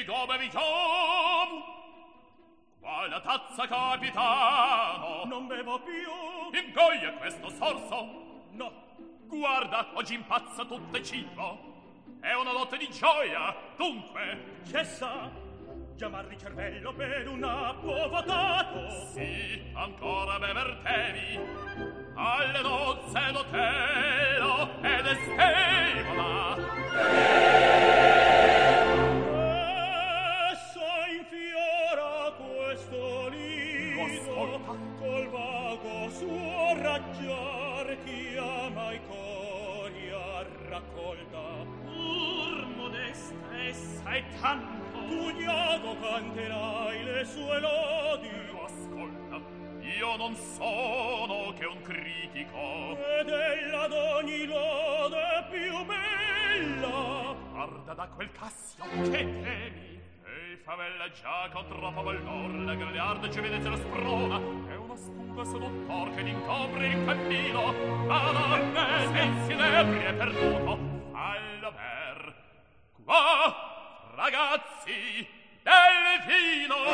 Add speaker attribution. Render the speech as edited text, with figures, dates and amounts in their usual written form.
Speaker 1: dove vi chiamo? Quale tazza capitano?
Speaker 2: Non bevo più.
Speaker 1: Ingoglia questo sorso?
Speaker 2: No.
Speaker 1: Guarda, oggi impazza tutto il cibo. È una notte di gioia, dunque.
Speaker 2: Cessa, chiamar il cervello per un appo votato.
Speaker 1: Sì, ancora bevertevi. Alle nozze d'Otelo ed Estegola.
Speaker 2: Essa infiora questo nido col vago suo raggiar chi ama i cori a raccolta.
Speaker 3: Pur modesta essa è tanto.
Speaker 2: Tu Iago canterai le sue lodi.
Speaker 1: Ascolta, io non sono che un critico.
Speaker 2: Ed ella d'ogni lode più bella.
Speaker 1: Guarda da quel Cassio, che temi? Ehi, favella già con troppo valor, la gagliarda ci vede se la sprona. È una astuta seduttor che incopre il cammino. Ma non è sensi nebri è perduto. Fallo ver. Qua, ragazzi, del vino.